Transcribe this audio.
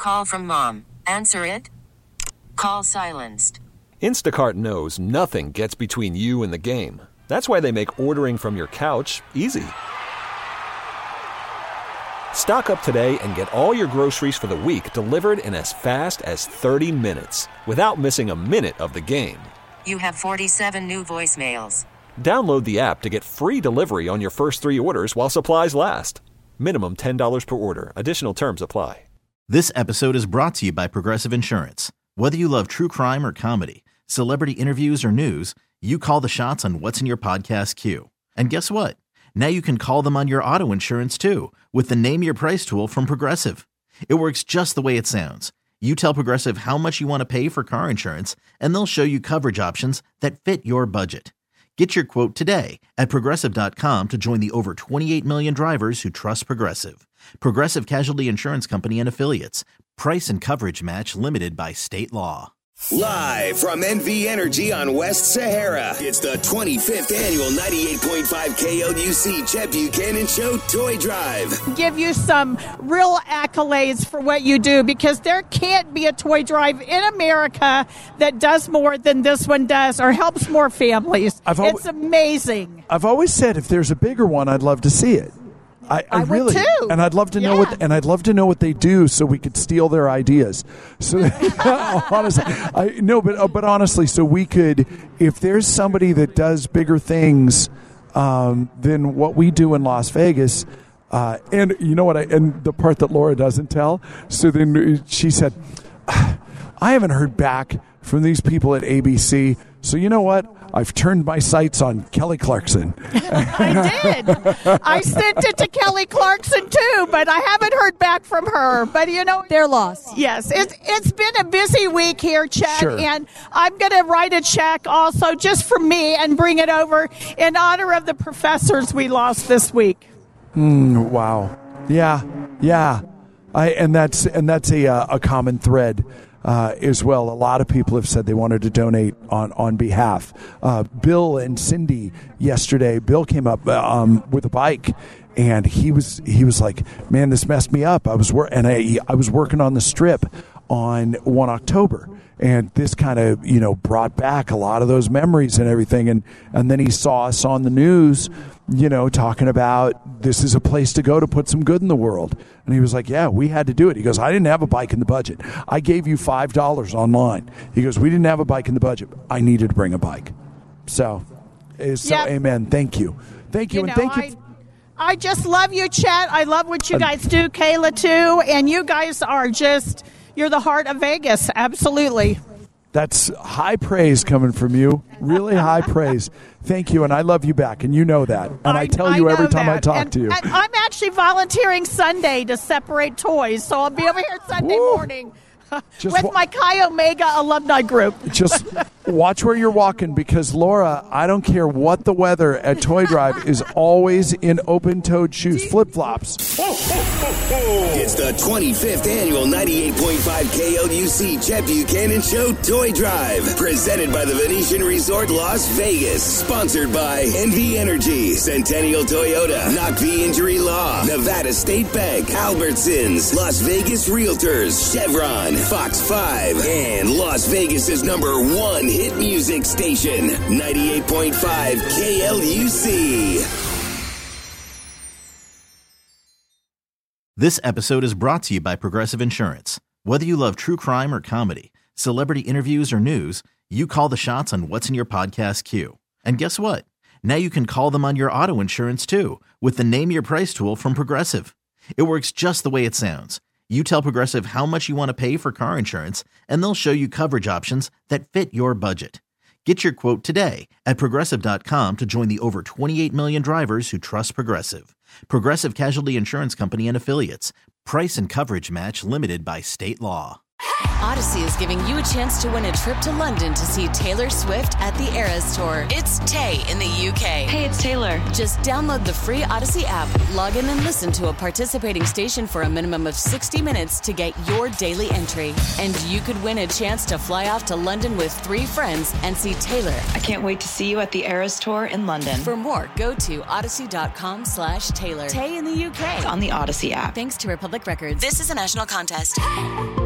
call from mom. Answer it. Call silenced. Instacart knows nothing gets between you and the game. That's why they make ordering from your couch easy. Stock up today and get all your groceries for the week delivered in as fast as 30 minutes without missing a minute of the game. You have 47 new voicemails. Download the app to get free delivery on your first 3 orders while supplies last. Minimum $10 per order. Additional terms apply. This episode is brought to you by Progressive Insurance. Whether you love true crime or comedy, celebrity interviews or news, you call the shots on what's in your podcast queue. And guess what? Now you can call them on your auto insurance too with the Name Your Price tool from Progressive. It works just the way it sounds. You tell Progressive how much you want to pay for car insurance, and they'll show you coverage options that fit your budget. Get your quote today at Progressive.com to join the over 28 million drivers who trust Progressive. Progressive Casualty Insurance Company and Affiliates. Price and coverage match limited by state law. Live from NV Energy on West Sahara, it's the 25th annual 98.5 KLUC Chet Buchanan Show Toy Drive. Give you some real accolades for what you do, because there can't be a toy drive in America that does more than this one does or helps more families. It's amazing. I've always said if there's a bigger one, I'd love to see it. I really would too. And I'd love to know what they do so we could steal their ideas. So honestly, but honestly, so we could, if there's somebody that does bigger things than what we do in Las Vegas, and you know what? And the part that Laura doesn't tell. So then she said, "I haven't heard back from these people at ABC. So you know what? I've turned my sights on Kelly Clarkson." I did. I sent it to Kelly Clarkson too, but I haven't heard back from her. But you know, they're lost. Yes, it's been a busy week here, Chet, sure. And I'm going to write a check also just for me and bring it over in honor of the professors we lost this week. Wow. Yeah. And that's a common thread. As well, a lot of people have said they wanted to donate on behalf. Bill and Cindy yesterday. Bill came up with a bike, and he was like, "Man, this messed me up. I was working on the Strip on 1 October, and this kind of brought back a lot of those memories and everything." And then he saw us on the news, talking about this is a place to go to put some good in the world. And he was like, "Yeah, we had to do it." He goes, "I didn't have a bike in the budget. I gave you $5 online." He goes, "We didn't have a bike in the budget. I needed to bring a bike." So amen. Thank you. And thank you. I just love you, Chet. I love what you guys do, Kayla, too. And you guys are you're the heart of Vegas. Absolutely. That's high praise coming from you. Really high praise. Thank you, and I love you back, and you know that. And I tell you every time I talk to you. And I'm actually volunteering Sunday to separate toys, so I'll be over here Sunday morning with my Chi Omega alumni group. Just watch where you're walking, because, Laura, I don't care what the weather at Toy Drive is always in open-toed shoes, flip-flops. It's the 25th annual 98.5 KLUC Chet Buchanan Show Toy Drive, presented by the Venetian Resort Las Vegas, sponsored by NV Energy, Centennial Toyota, Knock-V Injury Law, Nevada State Bank, Albertsons, Las Vegas Realtors, Chevron, Fox 5, and Las Vegas's #1 hit music station, 98.5 KLUC. This episode is brought to you by Progressive Insurance. Whether you love true crime or comedy, celebrity interviews or news, you call the shots on what's in your podcast queue. And guess what? Now you can call them on your auto insurance too with the Name Your Price tool from Progressive. It works just the way it sounds. You tell Progressive how much you want to pay for car insurance, and they'll show you coverage options that fit your budget. Get your quote today at Progressive.com to join the over 28 million drivers who trust Progressive. Progressive Casualty Insurance Company and Affiliates. Price and coverage match limited by state law. Odyssey is giving you a chance to win a trip to London to see Taylor Swift at the Eras Tour. It's Tay in the UK. Hey, it's Taylor. Just download the free Odyssey app, log in and listen to a participating station for a minimum of 60 minutes to get your daily entry. And you could win a chance to fly off to London with 3 friends and see Taylor. I can't wait to see you at the Eras Tour in London. For more, go to odyssey.com/Taylor. Tay in the UK. It's on the Odyssey app. Thanks to Republic Records. This is a national contest.